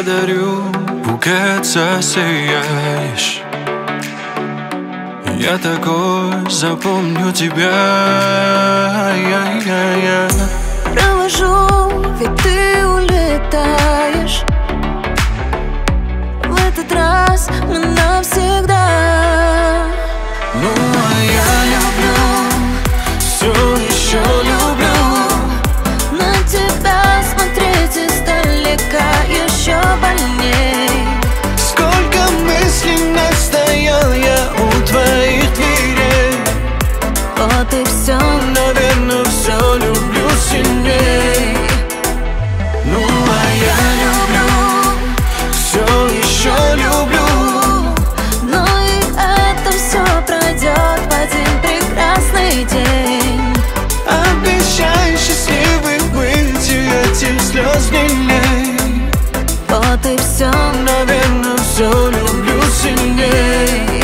подарю букет, засияешь. Я такой запомню тебя. Провожу, ведь ты улетаешь. В этот раз мы навсегда. Ну а я люблю, все еще люблю На тебя смотреть издалека еще больней. Сколько мыслей настоял я у твоих дверей. Вот и все, наверное, все люблю сильней. Ну а я люблю, все еще люблю. но и это все пройдет в один прекрасный день. Обещай счастливый быть, и этих слез не лей. Вот и все, Наверное, все люблю сильней.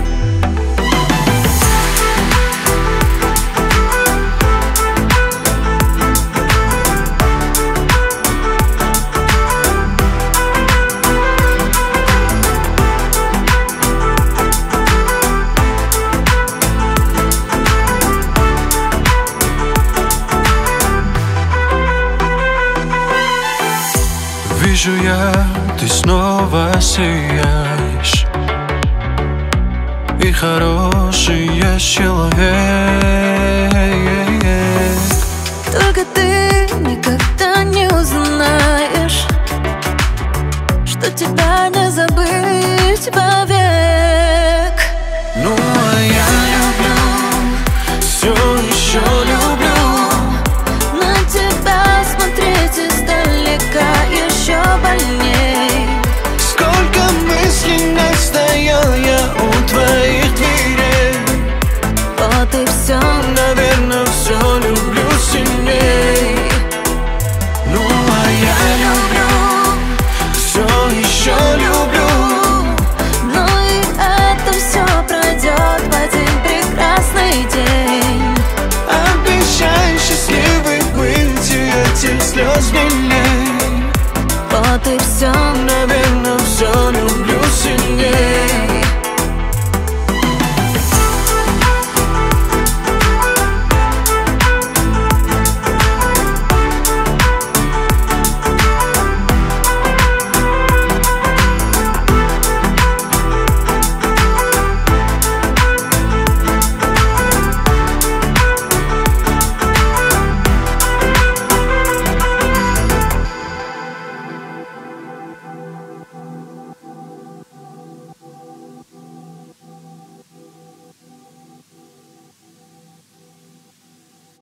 Вижу я, ты снова сияешь, и хороший есть человек. только ты никогда не узнаешь, что тебя не забыть.